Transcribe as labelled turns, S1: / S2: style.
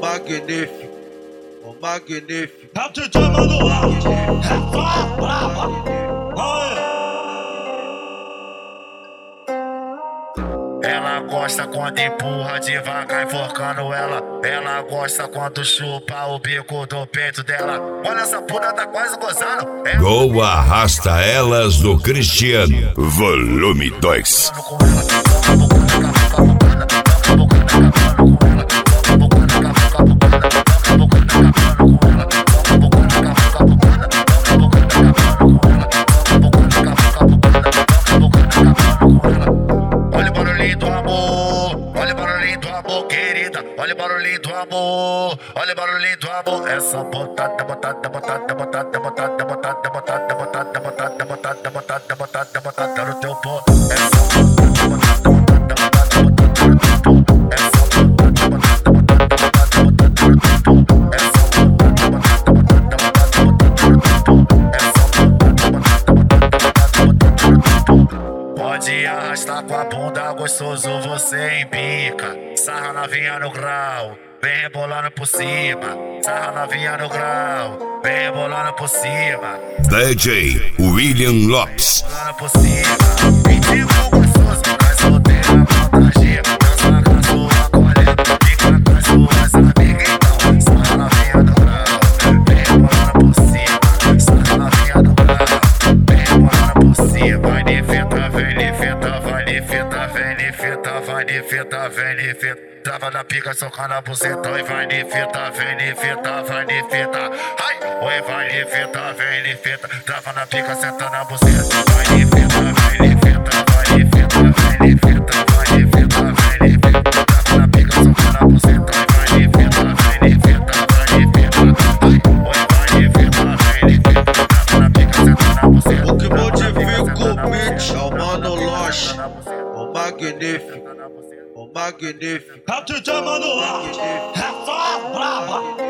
S1: magnífico, o magnífico.
S2: É o DJ Manuel, é só braba.
S3: Ela gosta quando empurra devagar enforcando ela. Ela gosta quando chupa o bico do peito dela. Olha, essa puta tá quase gozando.
S4: Gol Arrasta Elas do Cristiano, volume 2.
S3: Olha o barulhinho do amor, olha o barulhinho do amor, querida. Olha o barulhinho do amor, olha o barulhinho do amor. Essa botada, botada, botada, botada, botada, botada, botada, botada, botada, botada, botada, botada, botada no teu pó. Essa botada, botada, botada, botada, botada no teu pó. Essa botada, botada, botada, botada, botada no teu pó. Essa botada, botada, botada, botada, botada no teu pó. Essa botada, botada, botada, botada no teu pó. Pode arrastar com a bunda, gostoso você embica. Sarra novinha no grau, vem rebolando por cima. Sarra novinha no grau, vem rebolando por cima.
S4: DJ William Lopes.
S3: Rebolando por cima. Ritmo gostoso, vai solteira, contagia. Dança com a sua colega, fica com as suas amigas. Então, sarra novinha no grau, vem rebolando por cima. Sarra novinha no grau, vem rebolando por cima. Vai de fita, vem de fita, vai de fita, vem de fita, vai de fita, vem de fita. Trava na pica, socando a buceta. Oi, vai de fita, vem de fita, vai de fita. Ai, oi, vai de fita, vem de fita. Trava na pica, senta na buceta. Vai de fita, vem de fita, vai de fita, vem de fita, vai de fita, vem de fita. Trava na pica, socando a buceta. Vai de fita, vem de fita, vai de fita. Ai, oi, vai de fita, vem de fita. Trava na pica, senta na buceta.
S1: O que modifica o beat é o Mano Loche, o magnífico, o magnífico.
S2: É o DJ Manuel, é só braba.